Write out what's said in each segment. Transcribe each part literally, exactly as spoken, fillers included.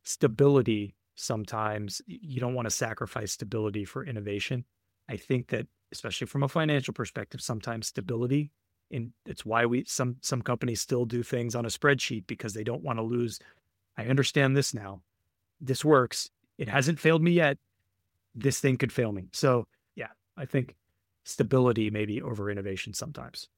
stability, sometimes y- you don't want to sacrifice stability for innovation. I think that, especially from a financial perspective, sometimes stability, and it's why we some some companies still do things on a spreadsheet because they don't want to lose. I understand this now. This works. It hasn't failed me yet. This thing could fail me. So yeah, I think stability maybe over innovation sometimes.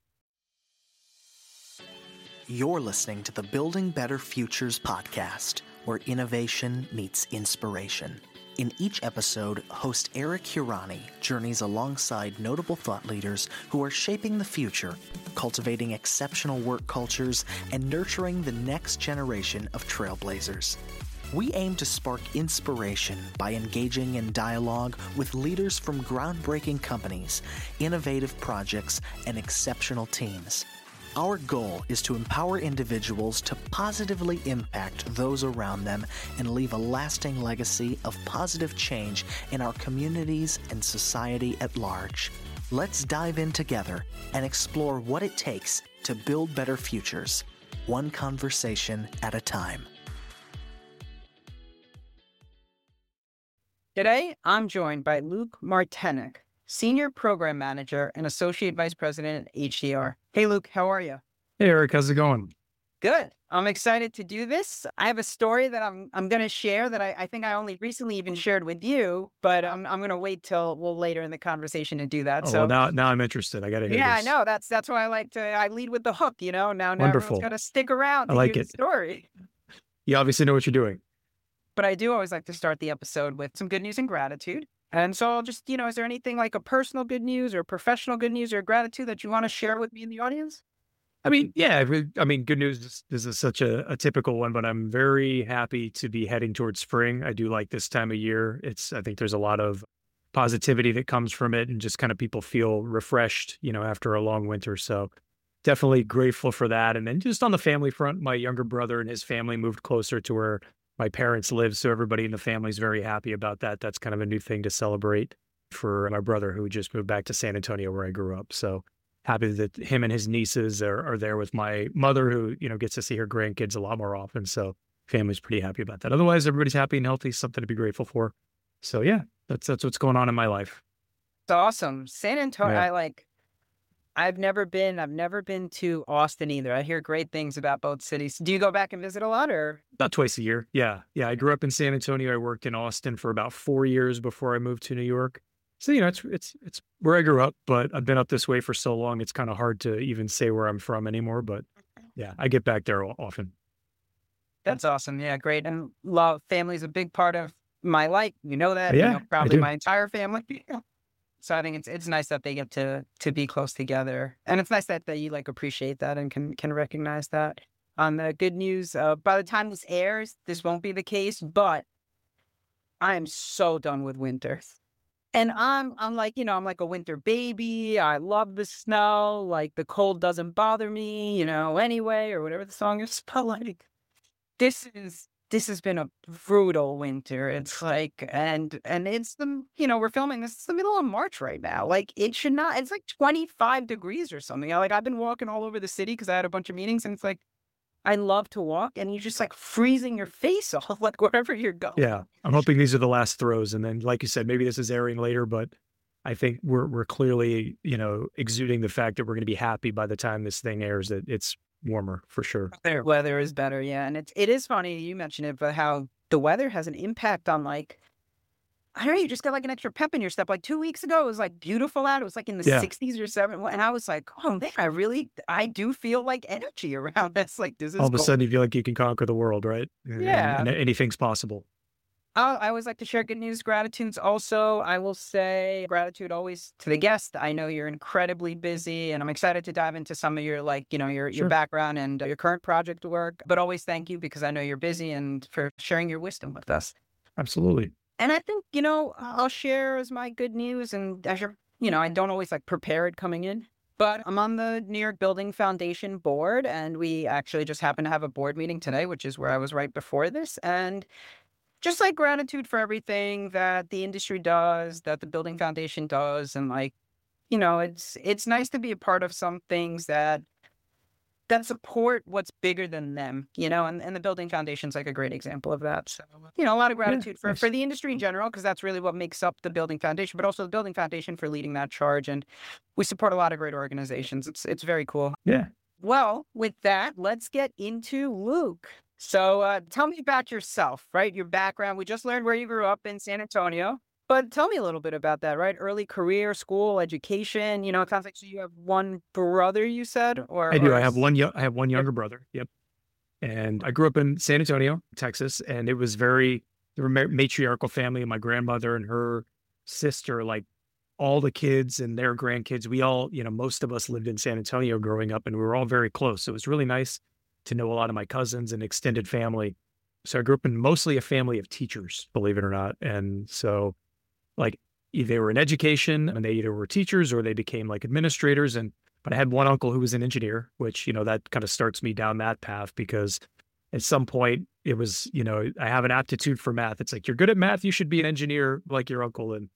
You're listening to the Building Better Futures podcast, where innovation meets inspiration. In each episode, host Eric Hurani journeys alongside notable thought leaders who are shaping the future, cultivating exceptional work cultures, and nurturing the next generation of trailblazers. We aim to spark inspiration by engaging in dialogue with leaders from groundbreaking companies, innovative projects, and exceptional teams. Our goal is to empower individuals to positively impact those around them and leave a lasting legacy of positive change in our communities and society at large. Let's dive in together and explore what it takes to build better futures, one conversation at a time. Today, I'm joined by Luke Martenek, Senior Program Manager and Associate Vice President at H D R. Hey, Luke, how are you? Hey, Eric, how's it going? Good. I'm excited to do this. I have a story that I'm I'm going to share that I, I think I only recently even shared with you, but I'm I'm going to wait till well later in the conversation to do that. Oh, so well, now now I'm interested. I got to hear yeah, I this. know. That's that's why I like to I lead with the hook. You know, now now everyone's Wonderful. got to stick around I to like hear it. the story. You obviously know what you're doing. But I do always like to start the episode with some good news and gratitude. And so I'll just, you know, is there anything like a personal good news or professional good news or gratitude that you want to share with me in the audience? I mean, yeah, I re- I mean, good news. Is, this is such a, a typical one, but I'm very happy to be heading towards spring. I do like this time of year. It's, I think there's a lot of positivity that comes from it and just kind of people feel refreshed, you know, after a long winter. So definitely grateful for that. And then just on the family front, my younger brother and his family moved closer to where my parents live. So everybody in the family is very happy about that. That's kind of a new thing to celebrate for my brother who just moved back to San Antonio where I grew up. So happy that him and his nieces are, are there with my mother who, you know, gets to see her grandkids a lot more often. So family's pretty happy about that. Otherwise, everybody's happy and healthy, something to be grateful for. So yeah, that's, that's what's going on in my life. It's awesome. San Antonio, Yeah. I like, I've never been, I've never been to Austin either. I hear great things about both cities. Do you go back and visit a lot or? About twice a year. Yeah. Yeah. I grew up in San Antonio. I worked in Austin for about four years before I moved to New York. So, you know, it's, it's, it's where I grew up, but I've been up this way for so long. It's kind of hard to even say where I'm from anymore, but yeah, I get back there often. That's awesome. Yeah, great. And love, family is a big part of my life. You know that, Yeah, you know, I probably do. my entire family. So I think it's it's nice that they get to to be close together. And it's nice that, that you like appreciate that and can can recognize that. On the good news, uh, by the time this airs, this won't be the case, but I am so done with winter. And I'm I'm like, you know, I'm like a winter baby. I love the snow. Like the cold doesn't bother me, you know, anyway, or whatever the song is. But like this is this has been a brutal winter. It's like and and it's the you know, we're filming this, it's the middle of March right now. Like it should not it's like twenty-five degrees or something. I, like I've been walking all over the city because I had a bunch of meetings and it's like I love to walk and you're just like freezing your face off like wherever you're going. Yeah. I'm hoping these are the last throws. And then, like you said, maybe this is airing later, but I think we're, we're clearly, you know, exuding the fact that we're going to be happy by the time this thing airs, that it's warmer for sure. Their weather is better, yeah. And it's it is funny you mentioned it, but how the weather has an impact on like I don't know, you just got like an extra pep in your step. Like two weeks ago, it was like beautiful out. It was like in the Yeah. sixties or seven. And I was like, oh man, I really, I do feel like energy around this. Like this is All of a cool. sudden you feel like you can conquer the world, right? And- Yeah. And, and anything's possible. I I always like to share good news, gratitudes. Also, I will say gratitude always to the guest. I know you're incredibly busy and I'm excited to dive into some of your like, you know, your, your Sure. background and your current project work, but always thank you because I know you're busy and for sharing your wisdom with us. Absolutely. And I think, you know, I'll share as my good news and as your, you know, I don't always like prepare it coming in, but I'm on the New York Building Foundation board and we actually just happened to have a board meeting today, which is where I was right before this. And just like gratitude for everything that the industry does, that the Building Foundation does. And like, you know, it's, it's nice to be a part of some things that that support what's bigger than them, you know, and, and the Building Foundation's like a great example of that. So, you know, a lot of gratitude Yeah, for, nice. for the industry in general, because that's really what makes up the Building Foundation, but also the Building Foundation for leading that charge. And we support a lot of great organizations. It's, it's very cool. Yeah. Well, with that, let's get into Luke. So uh, tell me about yourself, right? Your background. We just learned where you grew up in San Antonio. But tell me a little bit about that, right? Early career, school, education. You know, it sounds like so you have one brother, you said, or I do. or I have s- one. Yo- I have one Yep. younger brother. Yep. And I grew up in San Antonio, Texas, and it was very they were ma- matriarchal family. And my grandmother and her sister, like all the kids and their grandkids, we all, you know, most of us lived in San Antonio growing up, and we were all very close. So it was really nice to know a lot of my cousins and extended family. So I grew up in mostly a family of teachers, believe it or not, and so like e- they were in education and they either were teachers or they became like administrators. And but I had one uncle who was an engineer, which, you know, that kind of starts me down that path because at some point it was, you know, I have an aptitude for math. It's like, you're good at math, you should be an engineer like your uncle. And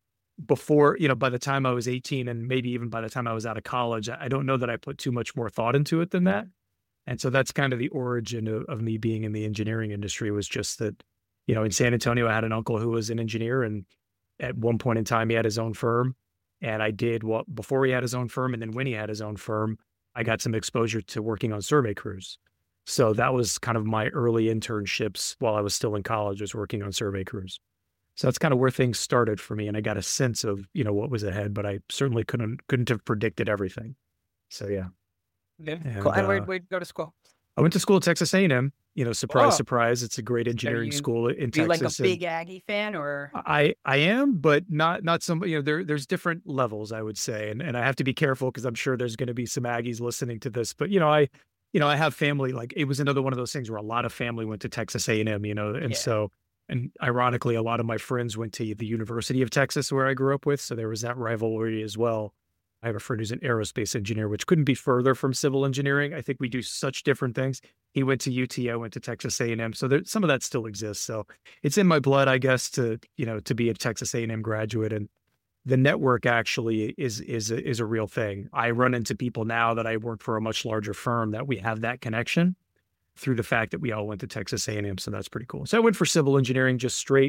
before, you know, by the time I was eighteen and maybe even by the time I was out of college, I I don't know that I put too much more thought into it than that. And so that's kind of the origin of, of me being in the engineering industry, was just that, you know, in San Antonio, I had an uncle who was an engineer, and at one point in time, he had his own firm. And I did what before he had his own firm. And then when he had his own firm, I got some exposure to working on survey crews. So that was kind of my early internships while I was still in college, was working on survey crews. So that's kind of where things started for me. And I got a sense of, you know, what was ahead, but I certainly couldn't couldn't have predicted everything. So yeah. Yeah. Cool. And And where uh, where'd you go to school? I went to school at Texas A and M. You know, surprise, Oh, surprise. It's a great are engineering you school in are you like a Texas. And big Aggie fan, or I I am, but not not some, you know, there there's different levels, I would say. And and I have to be careful because I'm sure there's going to be some Aggies listening to this. But you know, I you know, I have family, like it was another one of those things where a lot of family went to Texas A and M, you know, and yeah? so and ironically, a lot of my friends went to the University of Texas where I grew up with. So there was that rivalry as well. I have a friend who's an aerospace engineer, which couldn't be further from civil engineering. I think we do such different things. He went to U T, I went to Texas A and M. So there, some of that still exists. So it's in my blood, I guess, to, you know, to be a Texas A and M graduate. And the network actually is, is, a, is a real thing. I run into people now that I work for a much larger firm that we have that connection through the fact that we all went to Texas A and M. So that's pretty cool. So I went for civil engineering, just straight,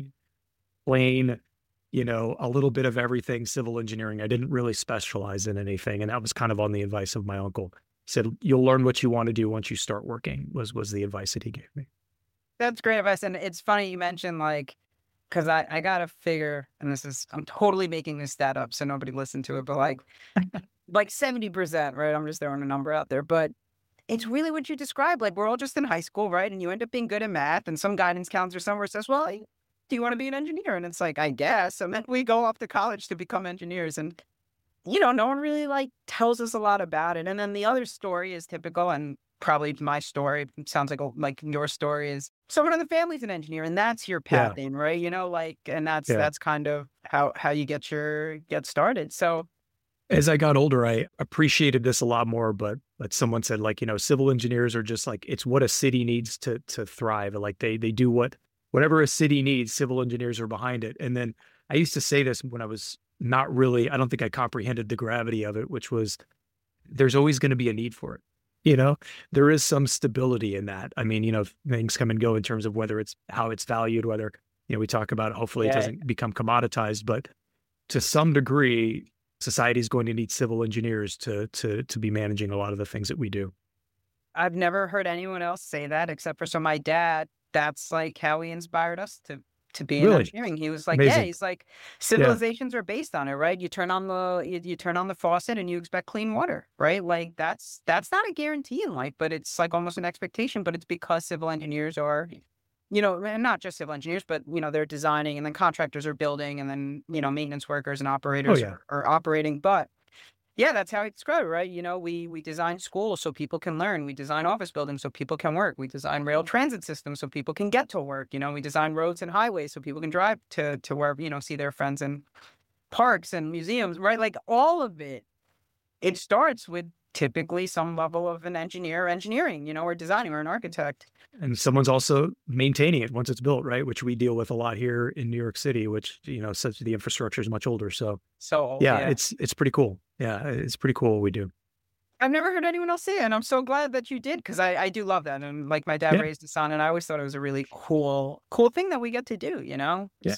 plain, you know, a little bit of everything civil engineering. I didn't really specialize in anything. And that was kind of on the advice of my uncle. He said, you'll learn what you want to do once you start working, was, was the advice that he gave me. That's great advice. And it's funny you mentioned, like, because I, I got to figure, and this is, I'm totally making this stat up so nobody listen to it, but like, like seventy percent, right? I'm just throwing a number out there, but it's really what you described. Like, we're all just in high school, right? And you end up being good at math, and some guidance counselor somewhere says, well, do you want to be an engineer? And it's like, I guess. And then we go off to college to become engineers. And, you know, no one really like tells us a lot about it. And then the other story is typical, and probably my story sounds like a, like your story is someone in the family's an engineer, and that's your Yeah. path in, right? You know, like, and that's Yeah. that's kind of how how you get your get started. So As I got older, I appreciated this a lot more, but but someone said, like, you know, civil engineers are just like, it's what a city needs to to thrive. Like they they do what whatever a city needs, civil engineers are behind it. And then I used to say this when I was not really, I don't think I comprehended the gravity of it, which was there's always going to be a need for it. You know, there is some stability in that. I mean, you know, things come and go in terms of whether it's how it's valued, whether, you know, we talk about hopefully it yeah, doesn't become commoditized, but to some degree, society is going to need civil engineers to to to be managing a lot of the things that we do. I've never heard anyone else say that except for so my dad. That's like how he inspired us to to be in Really engineering. He was like, yeah, amazing. he's like, Yeah, civilizations are based on it, right? You turn on the you, you turn on the faucet and you expect clean water, right? Like that's that's not a guarantee in life, but it's like almost an expectation. But it's because civil engineers are, you know, and not just civil engineers, but you know, they're designing, and then contractors are building, and then you know, maintenance workers and oh operators yeah, are, are operating. But yeah, that's how I describe it, right? You know, we we design schools so people can learn. We design office buildings so people can work. We design rail transit systems so people can get to work. You know, we design roads and highways so people can drive to to where, you know, see their friends in parks and museums, right? Like all of it, it starts with typically some level of an engineer, or engineering, you know, or designing, or an architect. and someone's also maintaining it once it's built, right? Which we deal with a lot here in New York City, which, you know, such the infrastructure is much older. So So yeah, yeah. it's it's pretty cool. Yeah, it's pretty cool what we do. I've never heard anyone else say it, and I'm so glad that you did because I, I do love that. And like my dad Yeah. raised a son, and I always thought it was a really cool, cool thing that we get to do, you know? Yeah.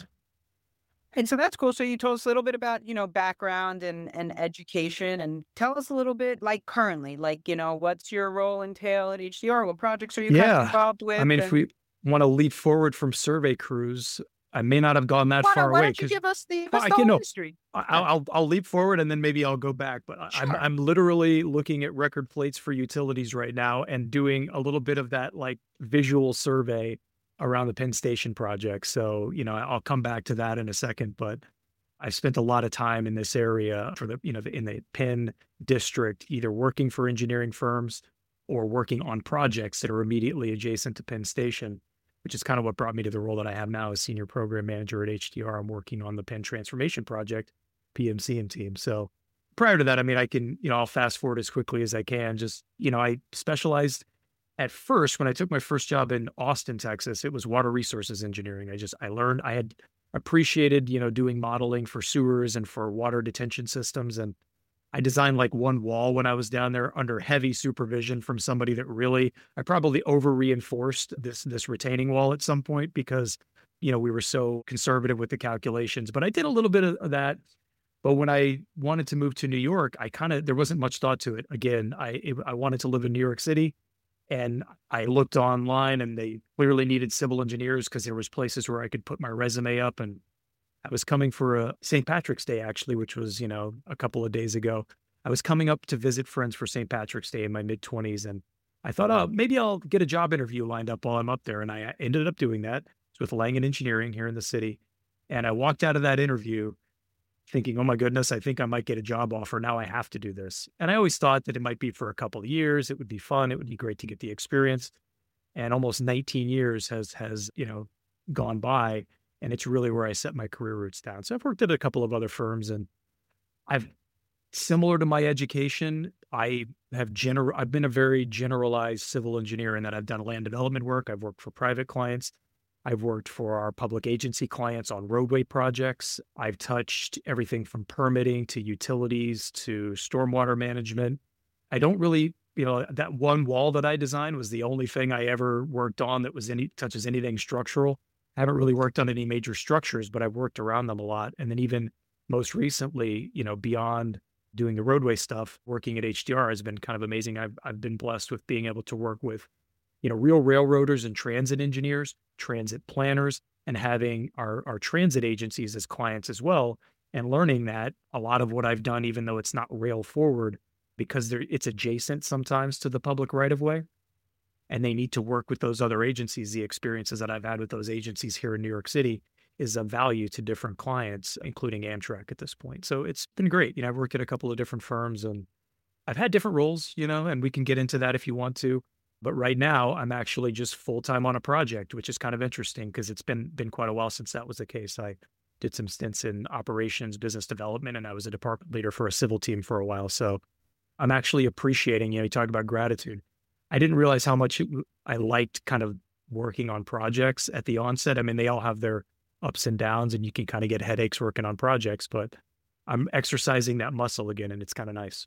And so that's cool. So you told us a little bit about, you know, background and, and education, and tell us a little bit like currently, like, you know, what's your role entail at H D R? What projects are you kind of Yeah. involved I with? mean, if And we want to leap forward from survey crews, I may not have gone that why far don't, why away don't you because give us the, well, us I the can whole know history? I- Yeah, I'll, I'll I'll leap forward and then maybe I'll go back. But I- I'm sure. I'm literally looking at record plates for utilities right now and doing a little bit of that like visual survey around the Penn Station project. So you know I'll come back to that in a second. But I've spent a lot of time in this area for the you know in the Penn district, either working for engineering firms or working on projects that are immediately adjacent to Penn Station, which is kind of what brought me to the role that I have now as senior program manager at H D R. I'm working on the Penn Transformation Project, P M C and team. So prior to that, I mean, I can, you know, I'll fast forward as quickly as I can. Just, you know, I specialized at first when I took my first job in Austin, Texas, it was water resources engineering. I just, I learned, I had appreciated, you know, doing modeling for sewers and for water detention systems. And I designed like one wall when I was down there under heavy supervision from somebody that really, I probably over reinforced this, this retaining wall at some point because, you know, we were so conservative with the calculations, but I did a little bit of that. But when I wanted to move to New York, I kind of, there wasn't much thought to it. Again, I, it, I wanted to live in New York City and I looked online and they clearly needed civil engineers because there was places where I could put my resume up. And I was coming for a Saint Patrick's Day, actually, which was, you know, a couple of days ago. I was coming up to visit friends for Saint Patrick's Day in my mid twenties. And I thought, oh, maybe I'll get a job interview lined up while I'm up there. And I ended up doing that. It's with Langen Engineering here in the city. And I walked out of that interview thinking, oh my goodness, I think I might get a job offer. Now I have to do this. And I always thought that it might be for a couple of years. It would be fun. It would be great to get the experience. And almost nineteen years has, has, you know, gone by. And it's really where I set my career roots down. So I've worked at a couple of other firms and I've, similar to my education, I have general, I've been a very generalized civil engineer in that I've done land development work. I've worked for private clients. I've worked for our public agency clients on roadway projects. I've touched everything from permitting to utilities to stormwater management. I don't really, you know, that one wall that I designed was the only thing I ever worked on that was any touches anything structural. I haven't really worked on any major structures, but I've worked around them a lot. And then even most recently, you know, beyond doing the roadway stuff, working at H D R has been kind of amazing. I've I've been blessed with being able to work with, you know, real railroaders and transit engineers, transit planners, and having our, our transit agencies as clients as well. And learning that a lot of what I've done, even though it's not rail forward, because they're, it's adjacent sometimes to the public right of way, and they need to work with those other agencies. The experiences that I've had with those agencies here in New York City is of value to different clients, including Amtrak at this point. So it's been great. You know, I've worked at a couple of different firms and I've had different roles, you know, and we can get into that if you want to. But right now I'm actually just full-time on a project, which is kind of interesting because it's been, been quite a while since that was the case. I did some stints in operations, business development, and I was a department leader for a civil team for a while. So I'm actually appreciating, you know, you talked about gratitude. I didn't realize how much it, I liked kind of working on projects at the onset. I mean, they all have their ups and downs and you can kind of get headaches working on projects, but I'm exercising that muscle again and it's kind of nice.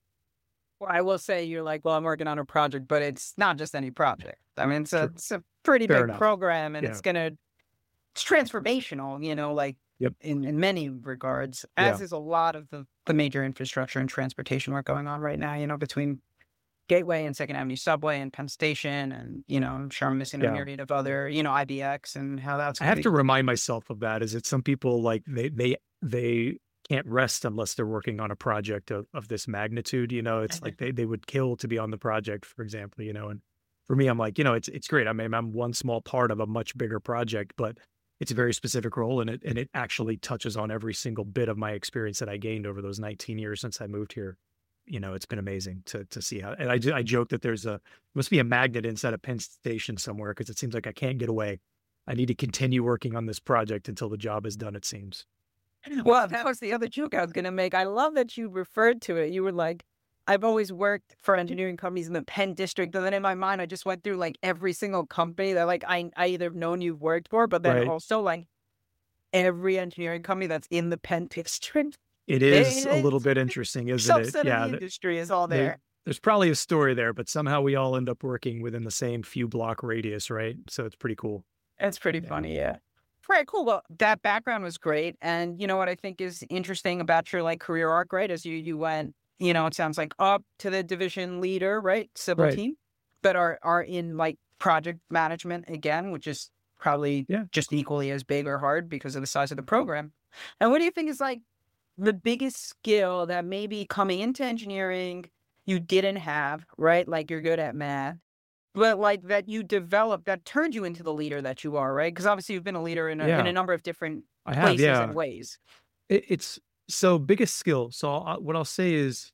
Well, I will say you're like, well, I'm working on a project, but it's not just any project. I mean, it's a, Sure. it's a pretty Fair big enough. program and Yeah. it's going to, it's transformational, you know, like Yep. in, in many regards, as Yeah. is a lot of the, the major infrastructure and transportation work going on right now, you know, between Gateway and Second Avenue Subway and Penn Station. And, you know, I'm sure I'm missing a Yeah. myriad of other, you know, I B X and how that's I going have to to be. remind myself of that is that some people like they, they, they can't rest unless they're working on a project of, of this magnitude. You know, it's like they, they would kill to be on the project, for example, you know, and for me, I'm like, you know, it's, it's great. I mean, I'm one small part of a much bigger project, but it's a very specific role and it, and it actually touches on every single bit of my experience that I gained over those nineteen years since I moved here. You know, it's been amazing to, to see how, and I, I joke that there's a, must be a magnet inside a Penn Station somewhere because it seems like I can't get away. I need to continue working on this project until the job is done, it seems. Well, that was the other joke I was going to make. I love that you referred to it. You were like, I've always worked for engineering companies in the Penn District. And then in my mind, I just went through like every single company that like I, I either have known you've worked for, but then Right. also like every engineering company that's in the Penn District. It is It a little is. bit interesting, isn't it? Subset Yeah. of the th- industry is all They, there. there's probably a story there, but somehow we all end up working within the same few block radius, right? So it's pretty cool. It's pretty Yeah. funny, yeah. Right, cool. Well, that background was great. And you know what I think is interesting about your like career arc, right? As you you went, you know, it sounds like up to the division leader, right? Civil Right. team, but are are in like project management again, which is probably Yeah. just equally as big or hard because of the size of the program. And what do you think is like the biggest skill that maybe coming into engineering you didn't have, right? Like you're good at math, but like that you developed that turned you into the leader that you are, right? Because obviously you've been a leader in a, in Yeah. a number of different I have. places and Yeah. ways. It, it's so biggest skill. So I'll, what I'll say is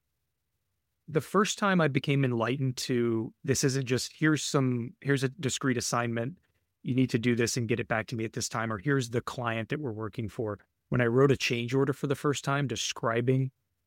the first time I became enlightened to this isn't just here's some, here's a discrete assignment. You need to do this and get it back to me at this time, or here's the client that we're working for. When I wrote a change order for the first time, describing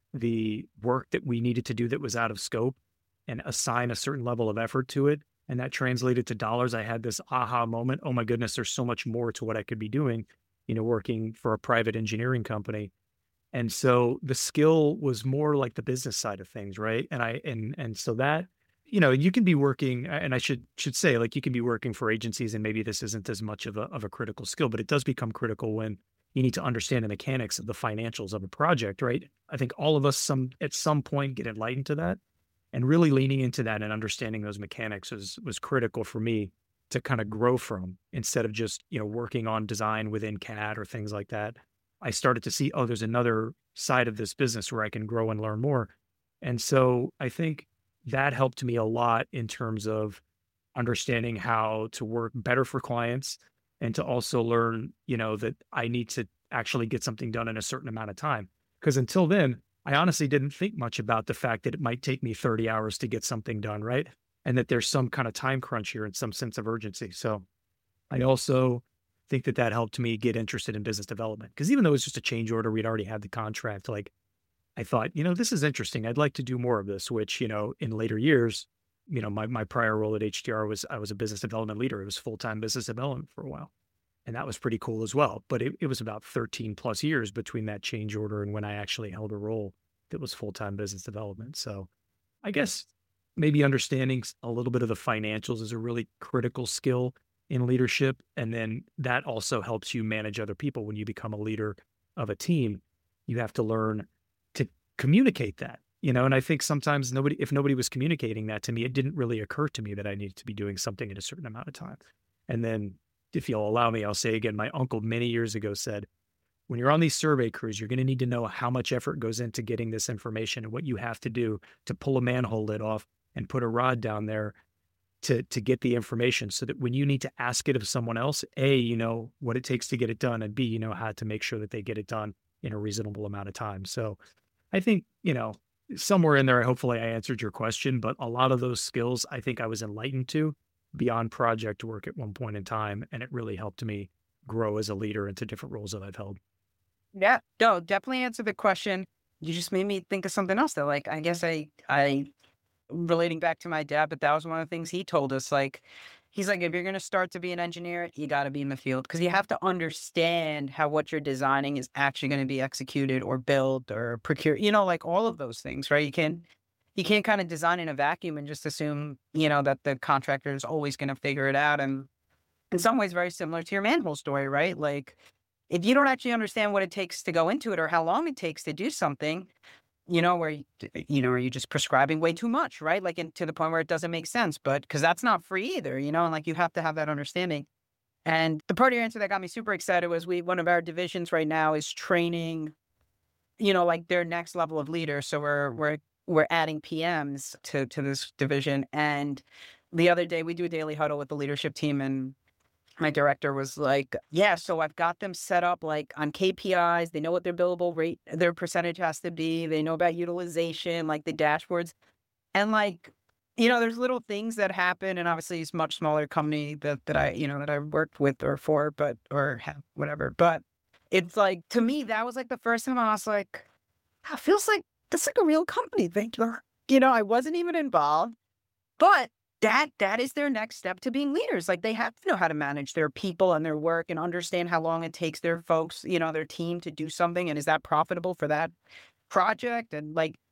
the work that we needed to do that was out of scope and assign a certain level of effort to it, and that translated to dollars, I had this aha moment. Oh my goodness, there's so much more to what I could be doing, you know, working for a private engineering company. And so the skill was more like the business side of things, right? And I and and so that, you know, you can be working, and I should should say, like you can be working for agencies, and maybe this isn't as much of a of a critical skill, but it does become critical when you need to understand the mechanics of the financials of a project, right? I think all of us some at some point get enlightened to that, and really leaning into that and understanding those mechanics was was critical for me to kind of grow from, instead of just, you know, working on design within C A D or things like that. I started to see, oh, there's another side of this business where I can grow and learn more. And so I think that helped me a lot in terms of understanding how to work better for clients, and to also learn, you know, that I need to actually get something done in a certain amount of time. Because until then, I honestly didn't think much about the fact that it might take me thirty hours to get something done, right? And that there's some kind of time crunch here and some sense of urgency. So I also think that that helped me get interested in business development, because even though it was just a change order, we'd already had the contract. Like I thought, you know, this is interesting. I'd like to do more of this, which, you know, in later years, you know, my, my prior role at H D R was I was a business development leader. It was full-time business development for a while. And that was pretty cool as well. But it, it was about thirteen plus years between that change order and when I actually held a role that was full-time business development. So I guess maybe understanding a little bit of the financials is a really critical skill in leadership. And then that also helps you manage other people. When you become a leader of a team, you have to learn to communicate that, you know, and I think sometimes nobody, if nobody was communicating that to me, it didn't really occur to me that I needed to be doing something in a certain amount of time. And then if you'll allow me, I'll say again, my uncle many years ago said, when you're on these survey crews, you're going to need to know how much effort goes into getting this information and what you have to do to pull a manhole lid off and put a rod down there to to get the information, so that when you need to ask it of someone else, A, you know what it takes to get it done, and B, you know how to make sure that they get it done in a reasonable amount of time. So I think, you know, somewhere in there, hopefully I answered your question, but a lot of those skills, I think I was enlightened to beyond project work at one point in time. And it really helped me grow as a leader into different roles that I've held. Yeah, no, definitely answer the question. You just made me think of something else that like, I guess I, I, relating back to my dad, but that was one of the things he told us. Like, he's like, if you're going to start to be an engineer, you got to be in the field, because you have to understand how what you're designing is actually going to be executed or built or procured, you know, like all of those things, right? You can't, you can't kind of design in a vacuum and just assume, you know, that the contractor is always going to figure it out. And in some ways, very similar to your manhole story, right? Like, if you don't actually understand what it takes to go into it or how long it takes to do something, you know, where, you you know, are you just prescribing way too much, right? Like, in, to the point where it doesn't make sense, but because that's not free either, you know, and like you have to have that understanding. And the part of your answer that got me super excited was we, one of our divisions right now is training, you know, like their next level of leaders. So we're, we're, we're adding P Ms to, to this division. And the other day we do a daily huddle with the leadership team, and my director was like, yeah, so I've got them set up like on K P Is. They know what their billable rate, their percentage has to be. They know about utilization, like the dashboards. And like, you know, there's little things that happen. And obviously it's a much smaller company that, that I, you know, that I worked with or for, but, or have whatever. But it's like, to me, that was like the first time I was like, "Ah, it feels like that's like a real company thing. You know, I wasn't even involved, but that that is their next step to being leaders. Like, they have to know how to manage their people and their work and understand how long it takes their folks, you know, their team to do something. And is that profitable for that project? And like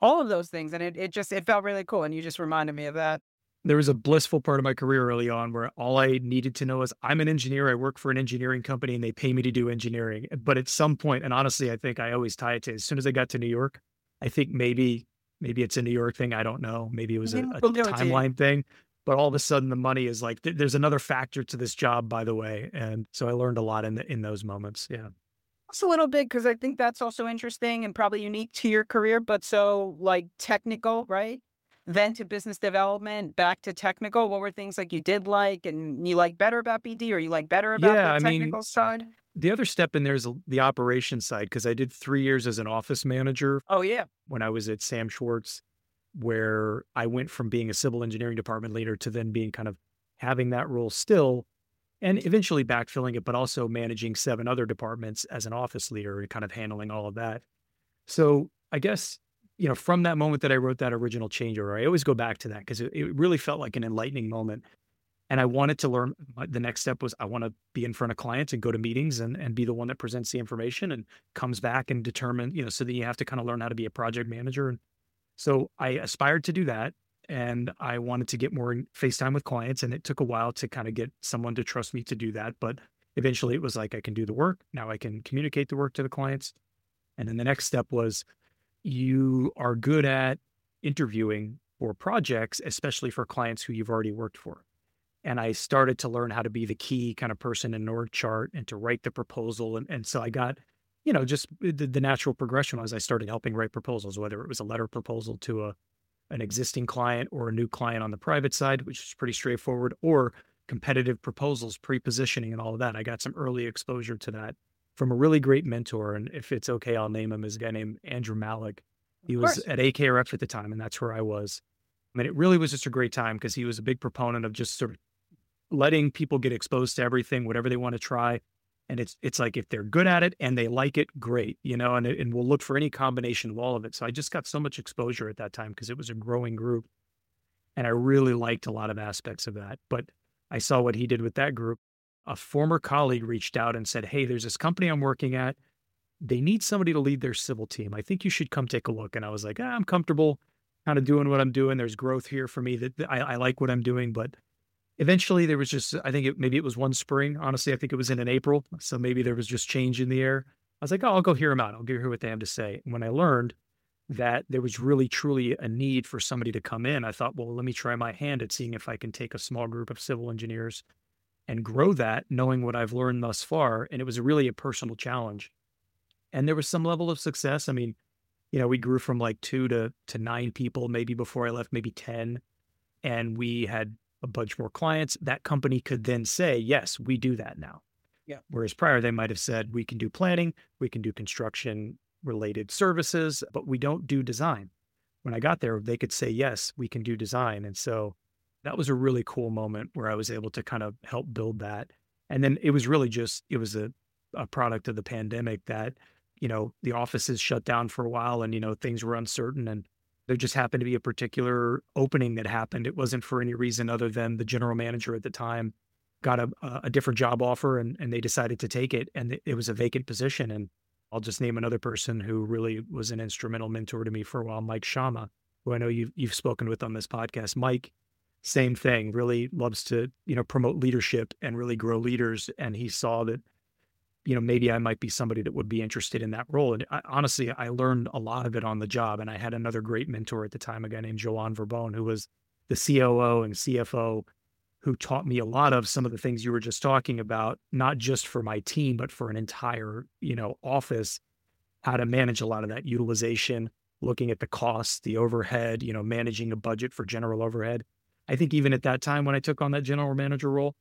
all of those things. And it, it just, it felt really cool. And you just reminded me of that. There was a blissful part of my career early on where all I needed to know is I'm an engineer. I work for an engineering company and they pay me to do engineering. But at some point, and honestly, I think I always tie it to as soon as I got to New York, I think maybe, maybe it's a New York thing. I don't know. Maybe it was a, a timeline thing, but all of a sudden the money is like, th- there's another factor to this job, by the way. And so I learned a lot in the, in those moments. Yeah. Just a little bit, because I think that's also interesting and probably unique to your career, but so like technical, right? Then to business development, back to technical. What were things like you did like and you like better about B D, or you like better about Yeah, the I technical mean, side? the other step in there is the operations side, because I did three years as an office manager Oh, yeah. when I was at Sam Schwartz, where I went from being a civil engineering department leader to then being kind of having that role still and eventually backfilling it, but also managing seven other departments as an office leader and kind of handling all of that. So I guess, you know, from that moment that I wrote that original change order, I always go back to that because it, it really felt like an enlightening moment. And I wanted to learn. The next step was I want to be in front of clients and go to meetings and, and be the one that presents the information and comes back and determine, you know, so that you have to kind of learn how to be a project manager. And so I aspired to do that. And I wanted to get more face time with clients. And it took a while to kind of get someone to trust me to do that. But eventually it was like, I can do the work. Now I can communicate the work to the clients. And then the next step was you are good at interviewing for projects, especially for clients who you've already worked for. And I started to learn how to be the key kind of person in an org chart and to write the proposal. And, and so I got, you know, just the, the natural progression was I started helping write proposals, whether it was a letter proposal to a an existing client or a new client on the private side, which is pretty straightforward, or competitive proposals, pre-positioning and all of that. I got some early exposure to that from a really great mentor. And if it's okay, I'll name him as a guy named Andrew Malik. He was at A K R F at the time, and that's where I was. I mean, it really was just a great time because he was a big proponent of just sort of letting people get exposed to everything, whatever they want to try. And it's it's like if they're good at it and they like it, great, you know, and, and we'll look for any combination of all of it. So I just got so much exposure at that time because it was a growing group. And I really liked a lot of aspects of that. But I saw what he did with that group. A former colleague reached out and said, hey, there's this company I'm working at. They need somebody to lead their civil team. I think you should come take a look. And I was like, ah, I'm comfortable kind of doing what I'm doing. There's growth here for me that I, I like what I'm doing, but eventually there was just, I think it, maybe it was one spring. Honestly, I think it was in an April. So maybe there was just change in the air. I was like, oh, I'll go hear them out. I'll go hear what they have to say. And when I learned that there was really, truly a need for somebody to come in, I thought, well, let me try my hand at seeing if I can take a small group of civil engineers and grow that, knowing what I've learned thus far. And it was really a personal challenge. And there was some level of success. I mean, you know, we grew from like two to, to nine people, maybe before I left, maybe ten. And we had a bunch more clients. That company could then say, yes, we do that now. Yeah. Whereas prior, they might have said, we can do planning, we can do construction related services, but we don't do design. When I got there, they could say, yes, we can do design. And so that was a really cool moment where I was able to kind of help build that. And then it was really just, it was a, a product of the pandemic that, you know, the offices shut down for a while and, you know, things were uncertain and there just happened to be a particular opening that happened. It wasn't for any reason other than the general manager at the time got a, a different job offer and, and they decided to take it. And it was a vacant position. And I'll just name another person who really was an instrumental mentor to me for a while, Mike Shama, who I know you've, you've spoken with on this podcast. Mike, same thing, really loves to, you know, promote leadership and really grow leaders. And he saw that, you know, maybe I might be somebody that would be interested in that role. And I, honestly, I learned a lot of it on the job. And I had another great mentor at the time, a guy named Joanne Verbone, who was the C O O and C F O, who taught me a lot of some of the things you were just talking about, not just for my team, but for an entire, you know, office, how to manage a lot of that utilization, looking at the costs, the overhead, you know, managing a budget for general overhead. I think even at that time when I took on that general manager role,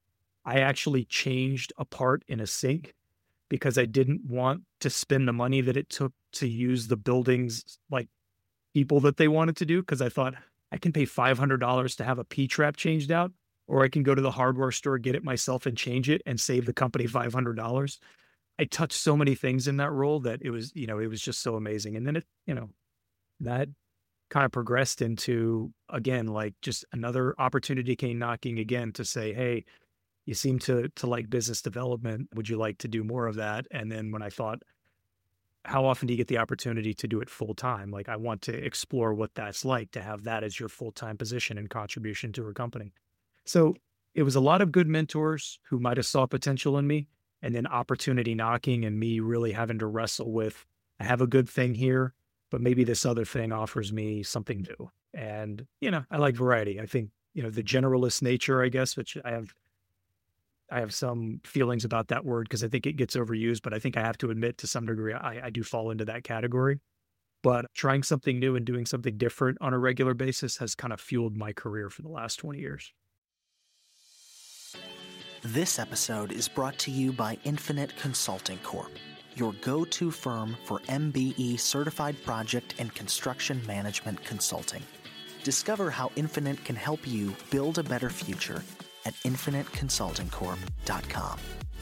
I actually changed a part in a sink because I didn't want to spend the money that it took to use the buildings like people that they wanted to do. Cause I thought I can pay five hundred dollars to have a P-trap changed out, or I can go to the hardware store, get it myself and change it and save the company five hundred dollars. I touched so many things in that role that it was, you know, it was just so amazing. And then it, you know, that kind of progressed into, again, like just another opportunity came knocking again to say, hey, you seem to to like business development. Would you like to do more of that? And then when I thought, how often do you get the opportunity to do it full time? Like, I want to explore what that's like to have that as your full time position and contribution to a company. So it was a lot of good mentors who might have saw potential in me, and then opportunity knocking and me really having to wrestle with, I have a good thing here, but maybe this other thing offers me something new. And, you know, I like variety. I think, you know, the generalist nature, I guess, which I have I have some feelings about that word because I think it gets overused, but I think I have to admit to some degree I, I do fall into that category. But trying something new and doing something different on a regular basis has kind of fueled my career for the last twenty years. This episode is brought to you by Infinite Consulting Corp, your go-to firm for M B E certified project and construction management consulting. Discover how Infinite can help you build a better future at infinite consulting corp dot com.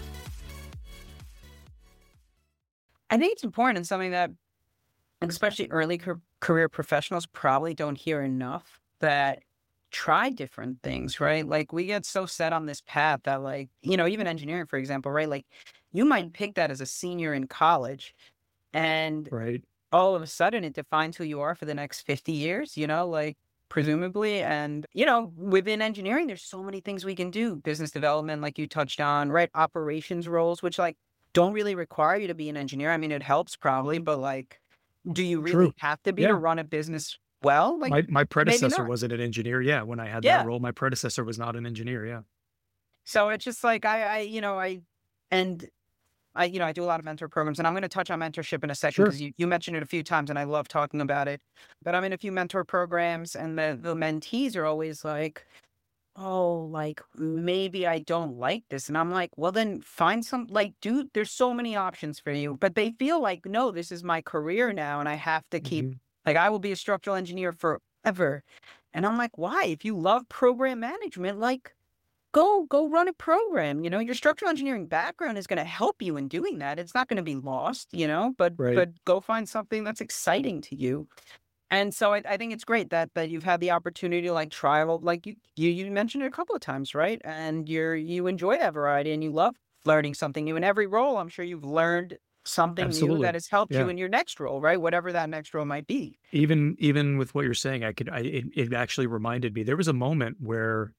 I think it's important and something that especially early ca- career professionals probably don't hear enough, that try different things, right? Like we get so set on this path that like, you know, even engineering, for example, right? Like you might pick that as a senior in college and Right. all of a sudden it defines who you are for the next fifty years, you know, like presumably. And, you know, within engineering, there's so many things we can do. Business development, like you touched on, right? Operations roles, which like don't really require you to be an engineer. I mean, it helps probably, but like, do you really True. have to be to Yeah. run a business well? Like My my maybe predecessor not. wasn't an engineer. Yeah. When I had that Yeah. role, my predecessor was not an engineer. Yeah. So it's just like I, I, you know, I, and I, you know, I do a lot of mentor programs, and I'm going to touch on mentorship in a second Sure. because you, you mentioned it a few times, and I love talking about it. But I'm in a few mentor programs, and the the mentees are always like, "Oh, like maybe I don't like this," and I'm like, "Well, then find some like, dude. There's so many options for you." But they feel like, "No, this is my career now, and I have to keep Mhm. like I will be a structural engineer forever." And I'm like, "Why? If you love program management, like." Go go run a program, you know, your structural engineering background is gonna help you in doing that. It's not gonna be lost, you know, but Right. but go find something that's exciting to you. And so I, I think it's great that that you've had the opportunity to like try all like you, you you mentioned it a couple of times, right? And you're you enjoy that variety and you love learning something new. In every role, I'm sure you've learned something new that Absolutely. has helped you Yeah. in your next role, right? Whatever that next role might be. Even even with what you're saying, I could I it, it actually reminded me there was a moment where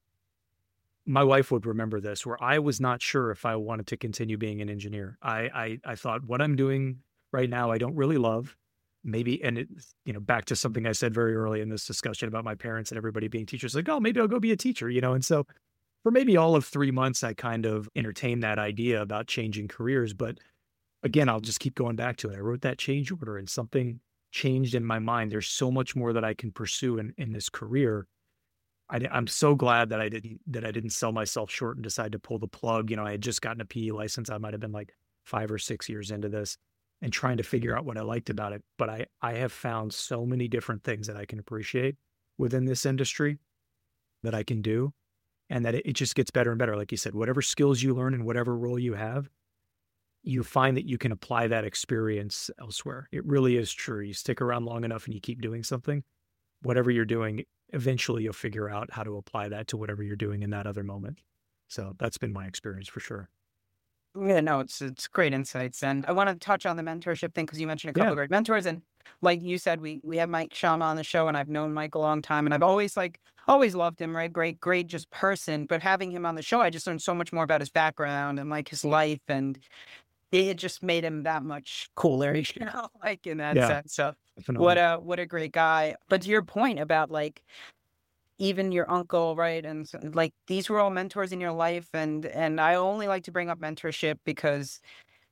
my wife would remember this, where I was not sure if I wanted to continue being an engineer. I I, I thought what I'm doing right now, I don't really love. Maybe, and it's, you know, back to something I said very early in this discussion about my parents and everybody being teachers, like, oh, maybe I'll go be a teacher, you know? And so for maybe all of three months, I kind of entertained that idea about changing careers. But again, I'll just keep going back to it. I wrote that change order and something changed in my mind. There's so much more that I can pursue in, in this career. I, am so glad that I didn't that I didn't sell myself short and decide to pull the plug. You know, I had just gotten a P E license. I might have been like five or six years into this and trying to figure out what I liked about it. But I I have found so many different things that I can appreciate within this industry that I can do, and that it, it just gets better and better. Like you said, whatever skills you learn and whatever role you have, you find that you can apply that experience elsewhere. It really is true. You stick around long enough and you keep doing something, whatever you're doing, eventually you'll figure out how to apply that to whatever you're doing in that other moment. So that's been my experience for sure. Yeah, no, it's it's great insights, and I want to touch on the mentorship thing because you mentioned a couple Yeah. of great mentors, and like you said, we we have Mike Sharma on the show, and I've known Mike a long time, and I've always like always loved him, right? Great, great, just person. But having him on the show, I just learned so much more about his background and like his life, and it just made him that much cooler, you know, like in that Yeah. sense. So what Definitely. a what a great guy. But to your point about like even your uncle, right? And so, like these were all mentors in your life, and and I only like to bring up mentorship because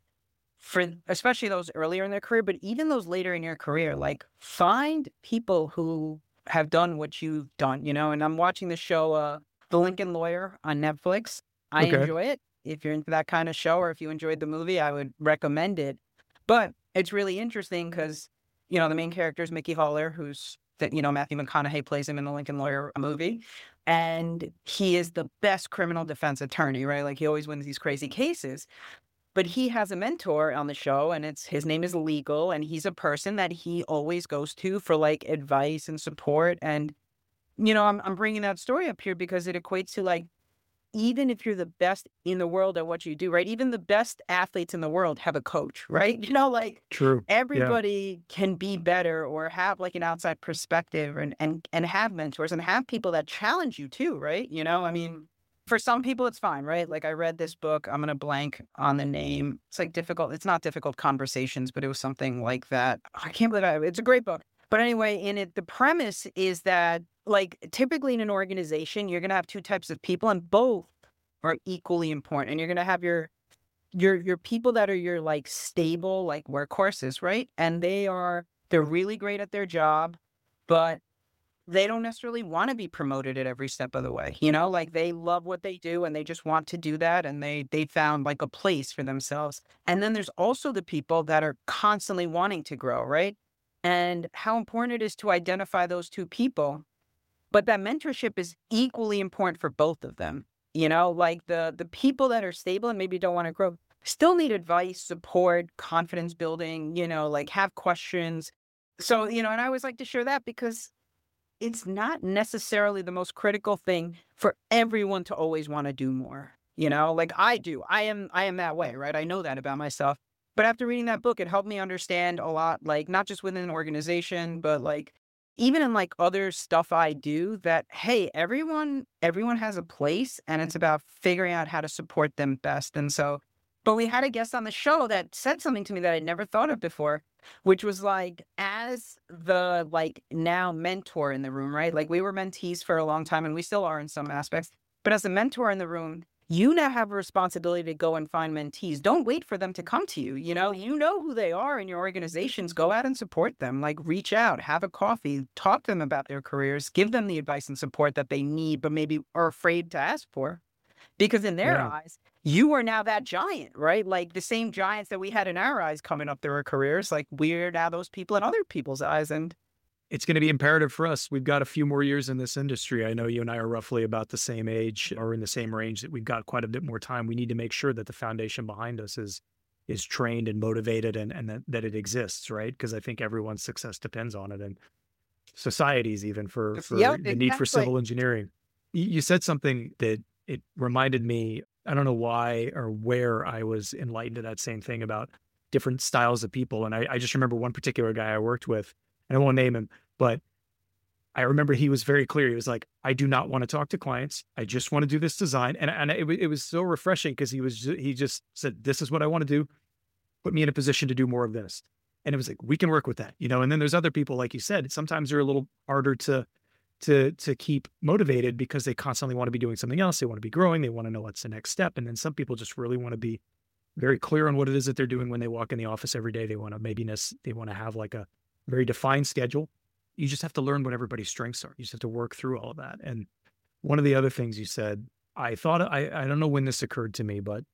for especially those earlier in their career, but even those later in your career, like find people who have done what you've done, you know. And I'm watching the show, uh, The Lincoln Lawyer on Netflix. I Okay. enjoy it. If you're into that kind of show, or if you enjoyed the movie, I would recommend it. But it's really interesting because, you know, the main character is Mickey Haller, who's that, you know, Matthew McConaughey plays him in the Lincoln Lawyer movie. And he is the best criminal defense attorney, right? Like he always wins these crazy cases. But he has a mentor on the show, and it's his name is Legal, and he's a person that he always goes to for like advice and support. And, you know, I'm I'm bringing that story up here because it equates to like even if you're the best in the world at what you do, right? Even the best athletes in the world have a coach, right? You know, like True. Yeah. everybody can be better or have like an outside perspective and and and have mentors and have people that challenge you too, right? You know, I mean, for some people it's fine, right? Like I read this book, I'm gonna blank on the name. It's like difficult, it's not difficult conversations, but it was something like that. I can't believe I, it's a great book. But anyway, in it, the premise is that like typically in an organization, you're gonna have two types of people and both are equally important. And you're gonna have your your your people that are your like stable, like workhorses, right? And they are they're really great at their job, but they don't necessarily want to be promoted at every step of the way. You know, like they love what they do and they just want to do that. And they they found like a place for themselves. And then there's also the people that are constantly wanting to grow, right? And how important it is to identify those two people. But that mentorship is equally important for both of them. You know, like the the people that are stable and maybe don't want to grow still need advice, support, confidence building, you know, like have questions. So, you know, and I always like to share that because it's not necessarily the most critical thing for everyone to always want to do more. You know, like I do. I am I am that way, right? I know that about myself. But after reading that book, it helped me understand a lot, like not just within an organization, but like even in like other stuff I do that, hey, everyone everyone has a place and it's about figuring out how to support them best. And so, but we had a guest on the show that said something to me that I'd never thought of before, which was like, as the like now mentor in the room, right? Like we were mentees for a long time and we still are in some aspects, but as a mentor in the room, you now have a responsibility to go and find mentees. Don't wait for them to come to you. You know, you know who they are in your organizations. Go out and support them. Like reach out, have a coffee, talk to them about their careers, give them the advice and support that they need, but maybe are afraid to ask for. Because in their Yeah. eyes, you are now that giant, right? Like the same giants that we had in our eyes coming up through our careers, like we're now those people in other people's eyes. And It's going to be imperative for us. We've got a few more years in this industry. I know you and I are roughly about the same age or in the same range, that we've got quite a bit more time. We need to make sure that the foundation behind us is is trained and motivated and, and that, that it exists, right? Because I think everyone's success depends on it, and societies even for, for yeah, the need for exactly. civil engineering. You, you said something that it reminded me, I don't know why or where I was enlightened to that same thing about different styles of people. And I, I just remember one particular guy I worked with, and I won't name him, but I remember he was very clear. He was like, I do not want to talk to clients. I just want to do this design. And, and it, it was so refreshing because he was, ju- he just said, this is what I want to do. Put me in a position to do more of this. And it was like, we can work with that, you know? And then there's other people, like you said, sometimes they're a little harder to, to, to keep motivated because they constantly want to be doing something else. They want to be growing. They want to know what's the next step. And then some people just really want to be very clear on what it is that they're doing when they walk in the office every day. They want to maybe, they want to have like a very defined schedule. You just have to learn what everybody's strengths are. You just have to work through all of that. And one of the other things you said, I thought, I, I don't know when this occurred to me, but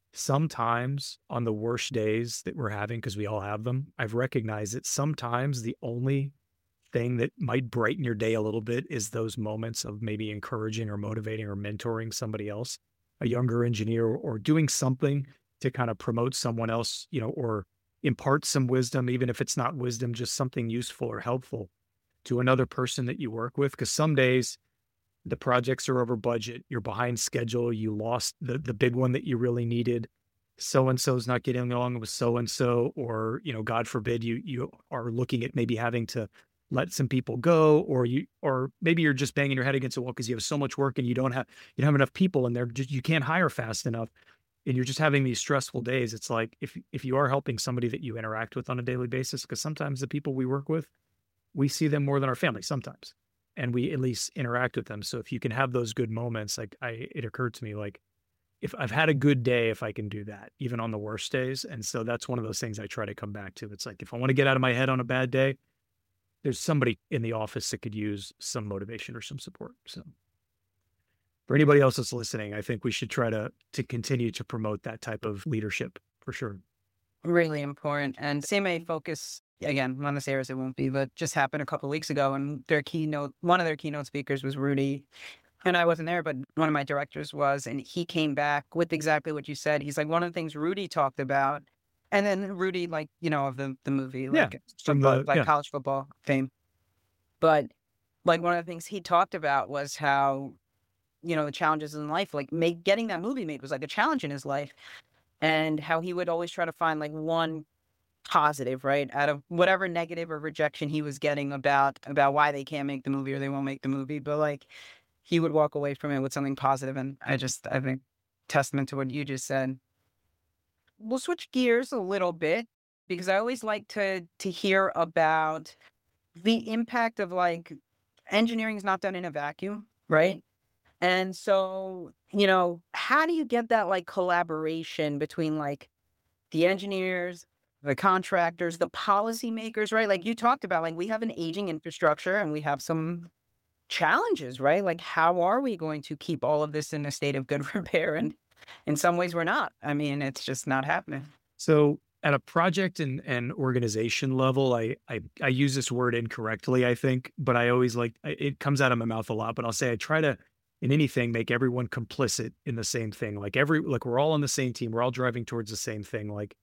sometimes on the worst days that we're having, because we all have them, I've recognized that sometimes the only thing that might brighten your day a little bit is those moments of maybe encouraging or motivating or mentoring somebody else, a younger engineer, or doing something to kind of promote someone else, you know, or impart some wisdom, even if it's not wisdom, just something useful or helpful to another person that you work with. Because some days the projects are over budget, you're behind schedule, you lost the the big one that you really needed. So-and-so's not getting along with so-and-so, or, you know, God forbid, you you are looking at maybe having to let some people go, or you, or maybe you're just banging your head against a wall because you have so much work and you don't have, you don't have enough people, and they're just, you can't hire fast enough. And you're just having these stressful days. It's like, if if you are helping somebody that you interact with on a daily basis, because sometimes the people we work with, we see them more than our family sometimes, and we at least interact with them. So if you can have those good moments, like I, it occurred to me, like if I've had a good day, if I can do that, even on the worst days. And so that's one of those things I try to come back to. It's like, if I want to get out of my head on a bad day, there's somebody in the office that could use some motivation or some support. So for anybody else that's listening, I think we should try to, to continue to promote that type of leadership for sure. Really important. And C M A Focus, again, one of the areas it won't be, but just happened a couple of weeks ago, and their keynote, one of their keynote speakers was Rudy. And I wasn't there, but one of my directors was, and he came back with exactly what you said. He's like, one of the things Rudy talked about, and then Rudy, like, you know, of the, the movie, like, Yeah, from football, the- like yeah. college football fame. But like one of the things he talked about was how you know, the challenges in life, like make getting that movie made was like a challenge in his life, and how he would always try to find like one positive, right, out of whatever negative or rejection he was getting about about why they can't make the movie or they won't make the movie. But like he would walk away from it with something positive, and I just I think testament to what you just said. We'll switch gears a little bit because I always like to to hear about the impact of like engineering is not done in a vacuum, right? And so, you know, how do you get that like collaboration between like the engineers, the contractors, the policymakers, right? Like you talked about, like we have an aging infrastructure and we have some challenges, right? Like how are we going to keep all of this in a state of good repair? And in some ways we're not. I mean, it's just not happening. So at a project and, and organization level, I, I I use this word incorrectly, I think, but I always like it comes out of my mouth a lot. But I'll say I try to, in anything, make everyone complicit in the same thing. Like every like we're all on the same team, we're all driving towards the same thing. Like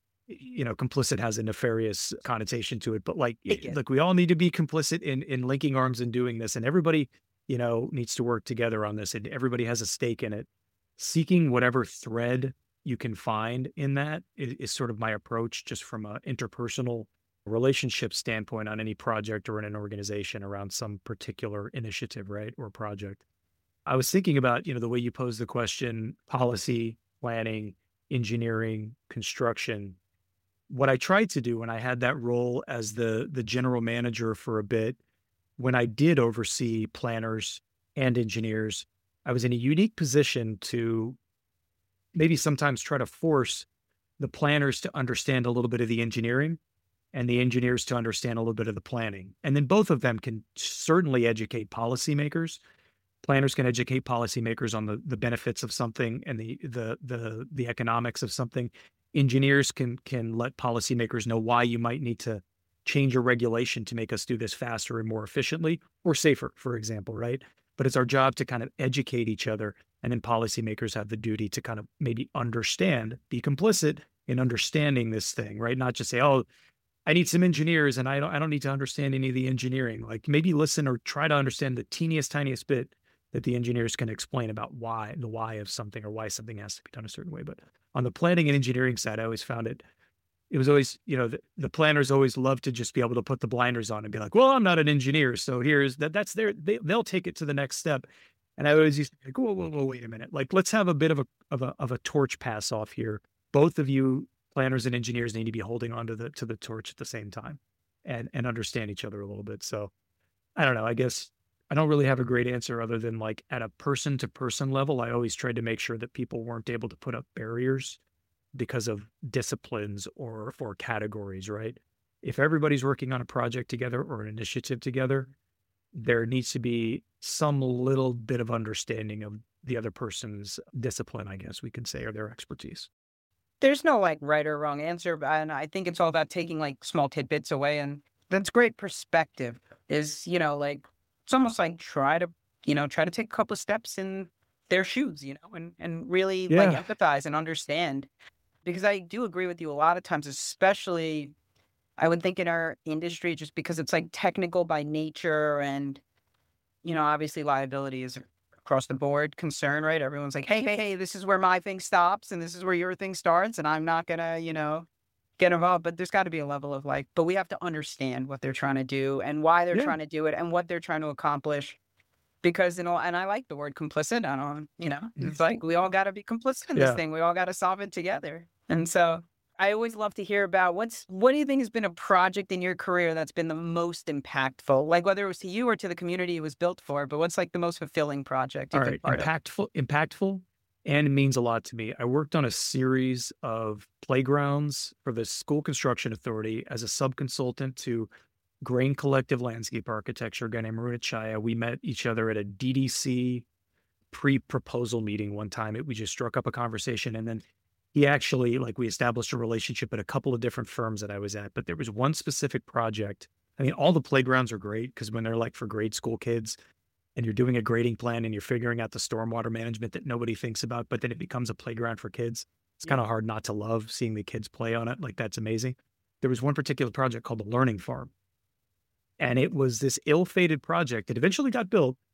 you know, complicit has a nefarious connotation to it, but like Yeah. like we all need to be complicit in in linking arms and doing this, and everybody you know needs to work together on this, and everybody has a stake in it. Seeking whatever thread you can find in that is, is sort of my approach, just from an interpersonal relationship standpoint on any project or in an organization around some particular initiative, right, or project. I was thinking about, you know, the way you posed the question: policy, planning, engineering, construction. What I tried to do when I had that role as the the general manager for a bit, when I did oversee planners and engineers, I was in a unique position to maybe sometimes try to force the planners to understand a little bit of the engineering and the engineers to understand a little bit of the planning. And then both of them can certainly educate policymakers. Planners can educate policymakers on the, the benefits of something and the, the, the, the economics of something. Engineers can, can let policymakers know why you might need to change a regulation to make us do this faster and more efficiently or safer, for example, right? But it's our job to kind of educate each other. And then policymakers have the duty to kind of maybe understand, be complicit in understanding this thing, right? Not just say, oh, I need some engineers and I don't, I don't need to understand any of the engineering. Like maybe listen or try to understand the teeniest, tiniest bit that the engineers can explain about why, the why of something or why something has to be done a certain way. But on the planning and engineering side, I always found it, it was always, you know, the, the planners always love to just be able to put the blinders on and be like, well, I'm not an engineer. So here's that, that's their, they, they'll take it to the next step. And I always used to think, whoa, whoa, whoa, wait a minute. Like, let's have a bit of a, of a, of a torch pass off here. Both of you planners and engineers need to be holding onto the, to the torch at the same time and, and understand each other a little bit. So I don't know, I guess I don't really have a great answer other than like at a person to person level, I always tried to make sure that people weren't able to put up barriers because of disciplines or or categories, right? If everybody's working on a project together or an initiative together, there needs to be some little bit of understanding of the other person's discipline, I guess we could say, or their expertise. There's no like right or wrong answer, but- and I think it's all about taking like small tidbits away, and that's great perspective. Is you know like it's almost like try to you know try to take a couple of steps in their shoes, you know, and and really like Yeah. empathize and understand. Because I do agree with you a lot of times, especially I would think in our industry, just because it's like technical by nature and, you know, obviously liability is across the board concern, right? Everyone's like, hey, hey, hey, this is where my thing stops and this is where your thing starts. And I'm not going to, you know, get involved. But there's got to be a level of like, but we have to understand what they're trying to do and why they're Yeah. trying to do it and what they're trying to accomplish. Because, you know, and I like the word complicit. I don't, you know, it's like we all got to be complicit in this Yeah. thing. We all got to solve it together. And so I always love to hear about what's, what do you think has been a project in your career that's been the most impactful? Like whether it was to you or to the community it was built for, but what's like the most fulfilling project All you've been right. part of? Impactful, impactful, and means a lot to me. I worked on a series of playgrounds for the School Construction Authority as a sub-consultant to Grain Collective Landscape Architecture, a guy named Maruna Chaya. We met each other at a D D C pre-proposal meeting one time. It, we just struck up a conversation, and then he actually, like, we established a relationship at a couple of different firms that I was at. But there was one specific project. I mean, all the playgrounds are great because when they're like for grade school kids and you're doing a grading plan and you're figuring out the stormwater management that nobody thinks about, but then it becomes a playground for kids, it's Yeah. kind of hard not to love seeing the kids play on it. Like, that's amazing. There was one particular project called the Learning Farm. And it was this ill-fated project that eventually got built,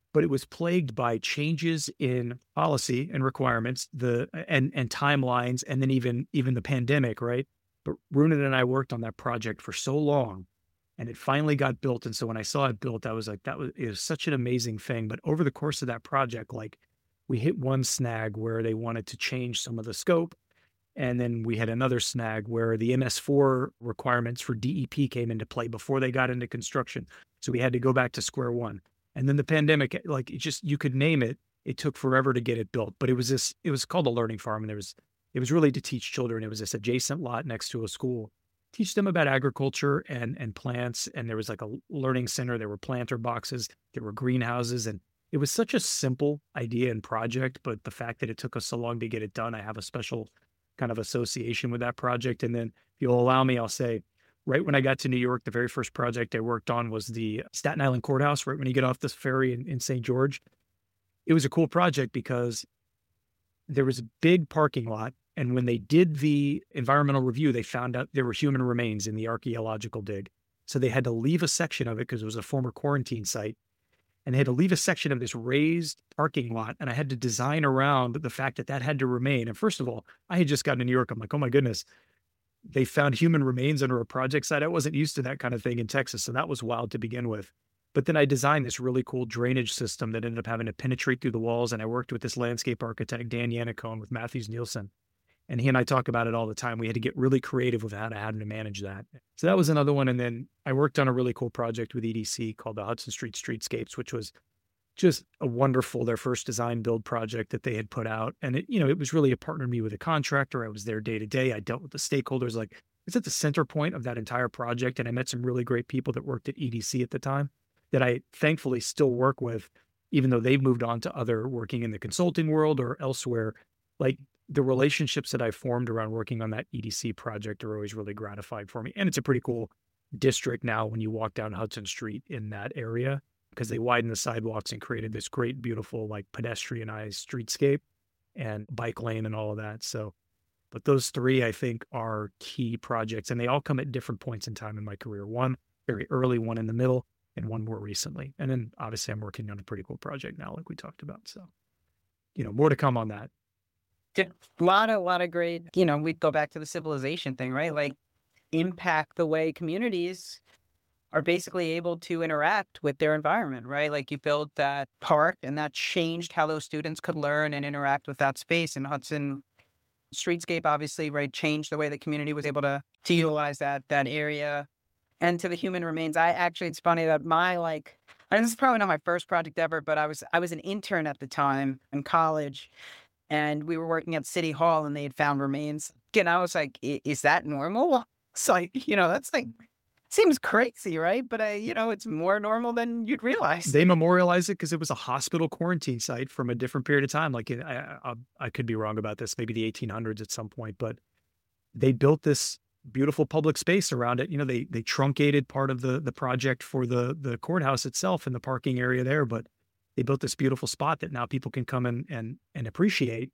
but it was plagued by changes in policy and requirements, the and and timelines, and then even even the pandemic, right? But Runan and I worked on that project for so long, and it finally got built. And so when I saw it built, I was like, that was, it was such an amazing thing. But over the course of that project, like we hit one snag where they wanted to change some of the scope. And then we had another snag where the M S four requirements for D E P came into play before they got into construction. So we had to go back to square one. And then the pandemic, like it just, you could name it. It took forever to get it built, but it was this, it was called a learning farm. And there was, it was really to teach children. It was this adjacent lot next to a school, teach them about agriculture and, and plants. And there was like a learning center. There were planter boxes, there were greenhouses, and it was such a simple idea and project. But the fact that it took us so long to get it done, I have a special kind of association with that project. And then if you'll allow me, I'll say, right when I got to New York, the very first project I worked on was the Staten Island Courthouse, right when you get off this ferry in, in Saint George. It was a cool project because there was a big parking lot. And when they did the environmental review, they found out there were human remains in the archaeological dig. So they had to leave a section of it because it was a former quarantine site. And they had to leave a section of this raised parking lot. And I had to design around the fact that that had to remain. And first of all, I had just gotten to New York. I'm like, oh my goodness, they found human remains under a project site. I wasn't used to that kind of thing in Texas. So that was wild to begin with. But then I designed this really cool drainage system that ended up having to penetrate through the walls. And I worked with this landscape architect, Dan Yannicone, with Matthews Nielsen. And he and I talk about it all the time. We had to get really creative with how to, how to manage that. So that was another one. And then I worked on a really cool project with E D C called the Hudson Street Streetscapes, which was just a wonderful, their first design build project that they had put out. And it, you know, it was really a partner me with a contractor. I was there day to day. I dealt with the stakeholders. Like it's at the center point of that entire project. And I met some really great people that worked at E D C at the time that I thankfully still work with, even though they've moved on to other working in the consulting world or elsewhere. Like the relationships that I formed around working on that E D C project are always really gratifying for me. And it's a pretty cool district now when you walk down Hudson Street in that area, because they widened the sidewalks and created this great, beautiful, like pedestrianized streetscape and bike lane and all of that. So, but those three, I think, are key projects, and they all come at different points in time in my career. One very early, one in the middle, and one more recently. And then obviously I'm working on a pretty cool project now, like we talked about. So, you know, more to come on that. A lot, a lot of great, you know, we go back to the civilization thing, right? Like impact the way communities are basically able to interact with their environment, right? Like you built that park and that changed how those students could learn and interact with that space. And Hudson Streetscape, obviously, right, changed the way the community was able to, to utilize that, that area. And to the human remains, I actually, it's funny that my, like, and this is probably not my first project ever, but I was, I was an intern at the time in college. And we were working at City Hall and they had found remains. And I was like, is that normal? It's like, you know, that's like, seems crazy, right? But, I, you know, it's more normal than you'd realize. They memorialized it because it was a hospital quarantine site from a different period of time. Like I, I, I could be wrong about this, maybe the eighteen hundreds at some point, but they built this beautiful public space around it. You know, they they truncated part of the the project for the the courthouse itself and the parking area there, but they built this beautiful spot that now people can come in and, and appreciate.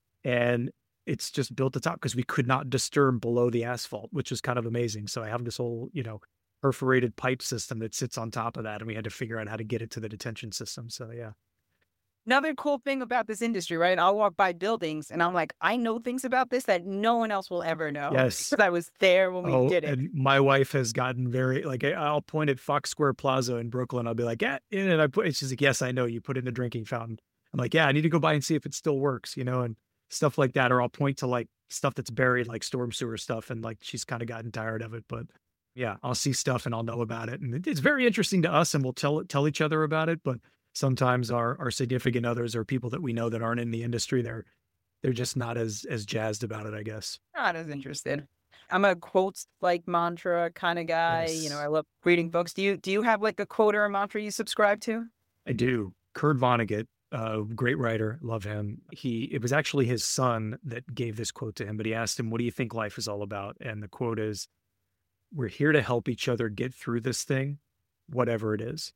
And it's just built at top because we could not disturb below the asphalt, which is kind of amazing. So I have this whole, you know, perforated pipe system that sits on top of that. And we had to figure out how to get it to the detention system. So yeah. Another cool thing about this industry, right? I'll walk by buildings and I'm like, I know things about this that no one else will ever know. Yes. Because I was there when we oh, did it. And my wife has gotten very, like, I'll point at Fox Square Plaza in Brooklyn. I'll be like, yeah. And I put, it's just like, yes, I know you put in the drinking fountain. I'm like, yeah, I need to go by and see if it still works, you know, and stuff like that. Or I'll point to like stuff that's buried, like storm sewer stuff. And like, she's kind of gotten tired of it, but yeah, I'll see stuff and I'll know about it. And it's very interesting to us and we'll tell tell each other about it. But sometimes our, our significant others or people that we know that aren't in the industry, they're, they're just not as, as jazzed about it, I guess. Not as interested. I'm a quotes like mantra kind of guy. Yes. You know, I love reading books. Do you, do you have like a quote or a mantra you subscribe to? I do. Kurt Vonnegut, a great writer, love him. He, it was actually his son that gave this quote to him, but he asked him, what do you think life is all about? And the quote is, we're here to help each other get through this thing, whatever it is.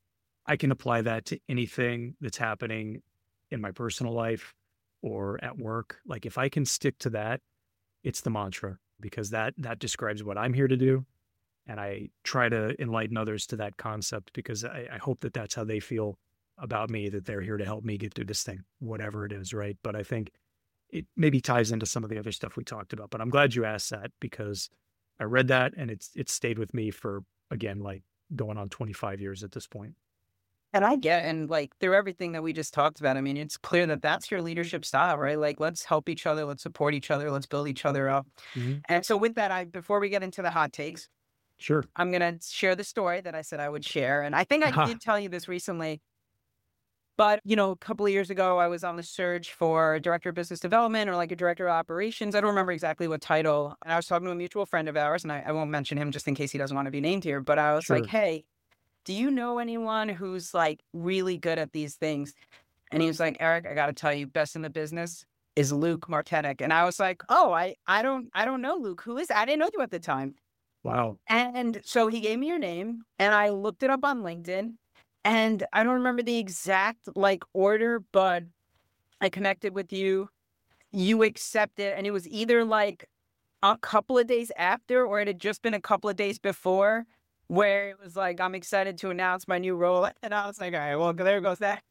I can apply that to anything that's happening in my personal life or at work. Like if I can stick to that, it's the mantra because that, that describes what I'm here to do. And I try to enlighten others to that concept because I, I hope that that's how they feel about me that they're here to help me get through this thing, whatever it is, right? But I think it maybe ties into some of the other stuff we talked about. But I'm glad you asked that because I read that and it's it's stayed with me for, again, like going on twenty-five years at this point. And I get, and like through everything that we just talked about, I mean, it's clear that that's your leadership style, right? Like, let's help each other, let's support each other, let's build each other up. Mm-hmm. And so with that, I before we get into the hot takes, Sure. I'm going to share the story that I said I would share. And I think I did tell you this recently, but, you know, a couple of years ago, I was on the search for director of business development or like a director of operations. I don't remember exactly what title. And I was talking to a mutual friend of ours, and I, I won't mention him just in case he doesn't want to be named here. But I was Sure. like, hey, do you know anyone who's like really good at these things? And he was like, Eric, I got to tell you, best in the business is Luke Martenek. And I was like, oh, I, I don't, I don't know, Luke. Who is, I didn't know you at the time. Wow. And so he gave me your name and I looked it up on LinkedIn, and I don't remember the exact like order, but I connected with you, you accepted, and it was either like a couple of days after, or it had just been a couple of days before, where it was like, I'm excited to announce my new role. And I was like, all right, well, there goes that.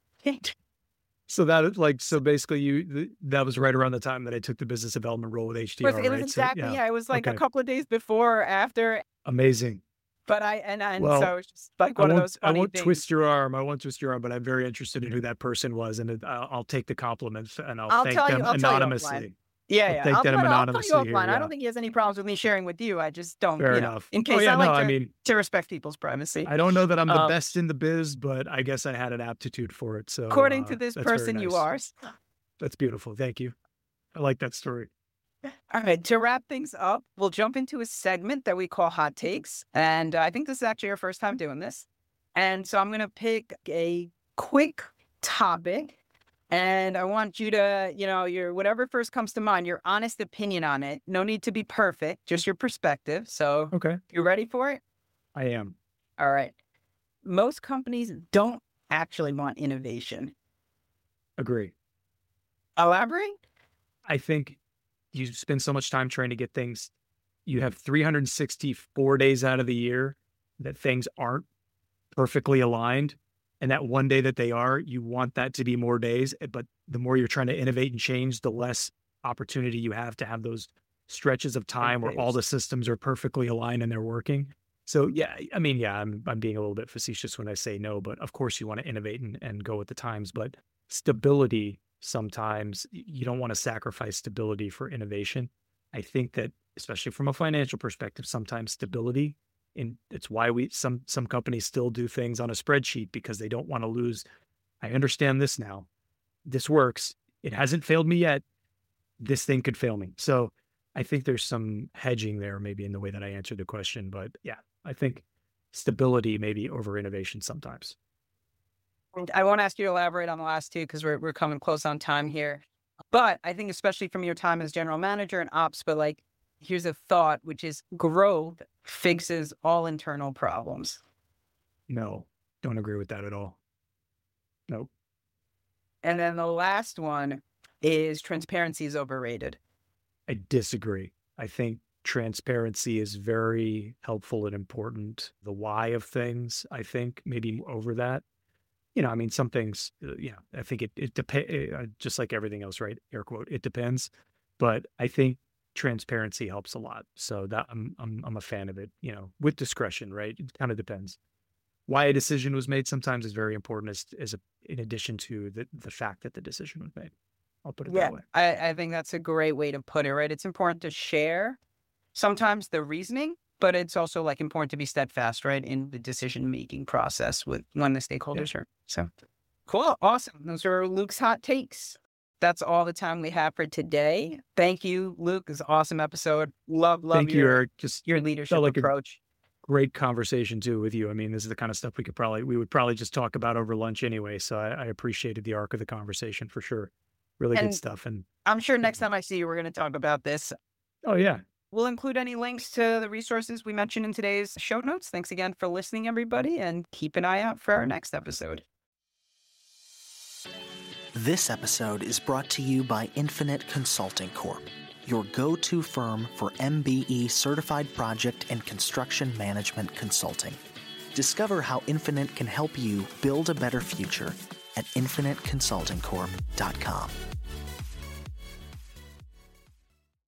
So that is like, so basically you, th- that was right around the time that I took the business development role with H D R, It was, it was right? exactly, So, yeah. yeah, it was like Okay. a couple of days before or after. Amazing. But I, and, and Well, so it's just like I one of won't, those I funny won't things. twist your arm. I won't twist your arm, but I'm very interested in who that person was. And it, I'll, I'll take the compliments and I'll, I'll thank tell you- them I'll tell you offline. anonymously. Yeah, I'll yeah. take I'll, them no, no, I'll tell you anonymously here, offline. I yeah. don't think he has any problems with me sharing with you. I just don't, Fair you know, enough. in Oh, case yeah, I like no, to, I mean, to respect people's privacy. I don't know that I'm the Um, best in the biz, but I guess I had an aptitude for it. So According uh, to this that's very person, you nice. are. That's beautiful. Thank you. I like that story. All right, to wrap things up, we'll jump into a segment that we call Hot Takes. And uh, I think this is actually your first time doing this. And so I'm going to pick a quick topic. And I want you to, you know, your whatever first comes to mind, your honest opinion on it. No need to be perfect, just your perspective. So Okay. you ready for it? I am. All right. Most companies don't actually want innovation. Agree. Elaborate? I think you spend so much time trying to get things. You have three hundred sixty-four days out of the year that things aren't perfectly aligned. And that one day that they are, you want that to be more days. But the more you're trying to innovate and change, the less opportunity you have to have those stretches of time where all the systems are perfectly aligned and they're working. So yeah, I mean, yeah, I'm I'm being a little bit facetious when I say no, but of course you want to innovate and, and go with the times. But stability, sometimes you don't want to sacrifice stability for innovation. I think that, especially from a financial perspective, sometimes stability, and it's why we some some companies still do things on a spreadsheet because they don't want to lose. I understand this now. This works. It hasn't failed me yet. This thing could fail me. So I think there's some hedging there, maybe in the way that I answered the question. But yeah, I think stability maybe over innovation sometimes. I won't ask you to elaborate on the last two because we're we're coming close on time here. But I think especially from your time as general manager and ops, but like here's a thought, which is growth fixes all internal problems. No, don't agree with that at all. Nope. And then the last one is transparency is overrated. I disagree. I think transparency is very helpful and important. The why of things, I think, maybe over that. You know, I mean, some things, uh, you know, I think it, it depends, uh, just like everything else, right? Air quote, it depends. But I think transparency helps a lot. So that I'm, I'm, I'm a fan of it, you know, with discretion, right? It kind of depends. Why a decision was made sometimes is very important as, as a, in addition to the, the fact that the decision was made. I'll put it Yeah, that way. I, I think that's a great way to put it, right? It's important to share sometimes the reasoning, but it's also like important to be steadfast, right, in the decision-making process with when the stakeholders are. So cool. Awesome. Those are Luke's hot takes. That's all the time we have for today. Thank you, Luke. It's an awesome episode. Love, love Thank you, your, Eric. Just your leadership like a- approach. great conversation too with you. I mean, this is the kind of stuff we could probably, we would probably just talk about over lunch anyway. So I, I appreciated the arc of the conversation for sure. Really And- good stuff. And I'm sure next time I see you, we're going to talk about this. oh yeah, We'll include any links to the resources we mentioned in today's show notes. Thanks again for listening, everybody, and keep an eye out for our next episode. This episode is brought to you by Infinite Consulting Corp, your go-to firm for M B E certified project and construction management consulting. Discover how Infinite can help you build a better future at infinite consulting corp dot com.